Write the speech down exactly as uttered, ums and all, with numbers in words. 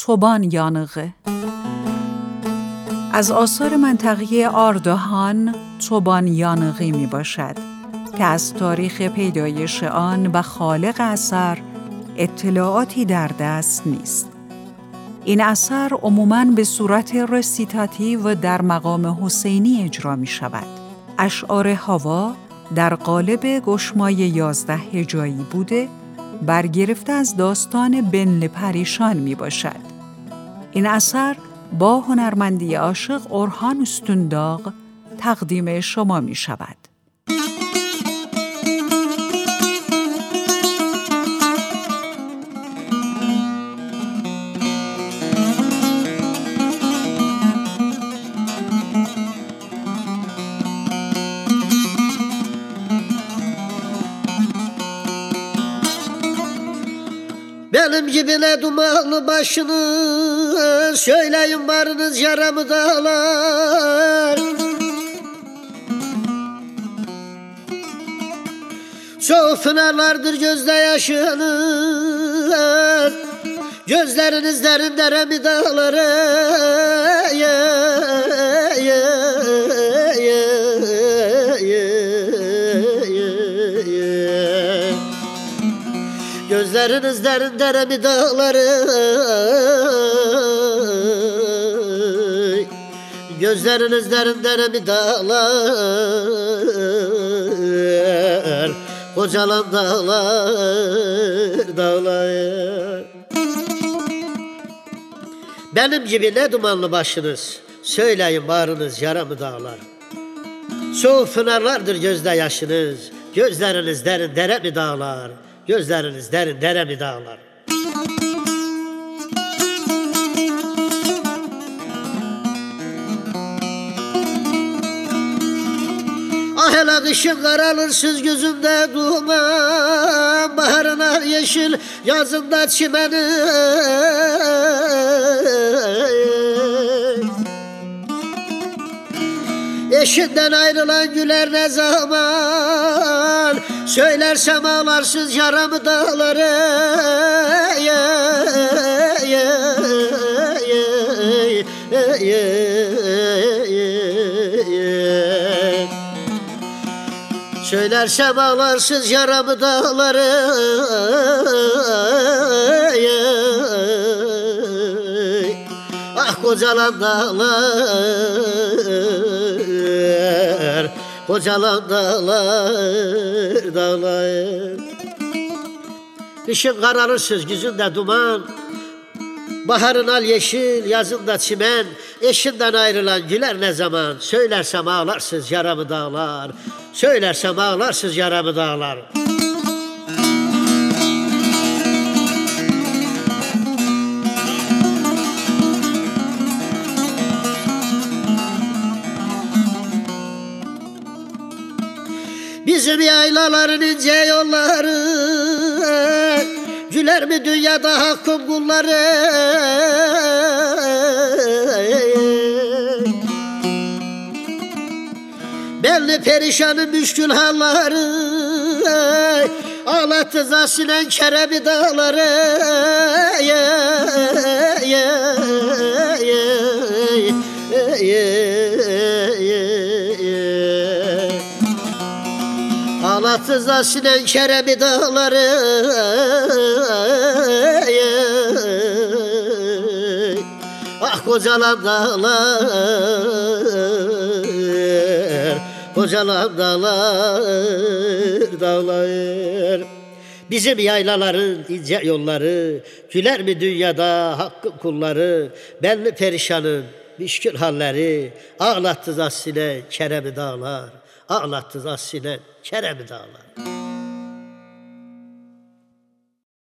çoban yanığı. از آثار منطقه آردهان çoban yanığı می باشد که از تاریخ پیدایش آن و خالق اثر اطلاعاتی در دست نیست. این اثر عموماً به صورت رسیتاتیو در مقام حسینی اجرا می شود. اشعار هوا در قالب گشمای یازده هجایی بوده، برگرفته از داستان بنل پریشان می باشد. این اثر با هنرمندی عاشق اورهان استونداغ تقدیم شما می شود. Benim gibine dumanlı başınız, söyleyin varınız yaramı dağlar. Çok pınarlardır gözde yaşınız, gözleriniz derin deremi dağlar. Ya, ya, ya, ya, ya, ya. Gözleriniz derin deremi dağları, gözleriniz derin deremi dağlar, kocalan dağlar, dağlar. Benim gibi ne dumanlı başınız, söyleyin bağrınız yaramı dağlar. Soğuk pınarlardır gözde yaşınız, gözleriniz derin deremi dağlar. Gözleriniz derin deremi dağlar. Ah hele kışın karalırsız gözümde duman, baharın al yeşil yazında çimeni. Eşinden ayrılan güler ne zaman, söylersem ağlarsız yaramı dağları. Ya, ya, ya, ya, ya, ya. Söylersem ağlarsız yaramı dağları. Ya, ah kocalan dağlar, kocalan dağlar, dağlar. Kışın kararırsız yüzünde duman, baharın al yeşil yazında çimen. Eşinden ayrılan güler ne zaman, söylersem ağlarsız yaramı dağlar, söylersem ağlarsız yaramı dağlar. Bizim yaylaların ince yolları, güler mi dünyada hakkın kulları? Belli perişanın müşkül halları, ağlattı zasinen kerebi dağları. Ya, ya, ya, ya, ya, ya. Ağlattı zasinen kerebi dağları. Ah kocalan dağlar, kocalan dağlar, dağlar. Bizim yaylaların ince yolları, güler mi dünyada hakkın kulları? Belli perişanın müşkül halleri, ağlattı zasinen keremi dağlar, ağlattı zasinen keremi dağlar.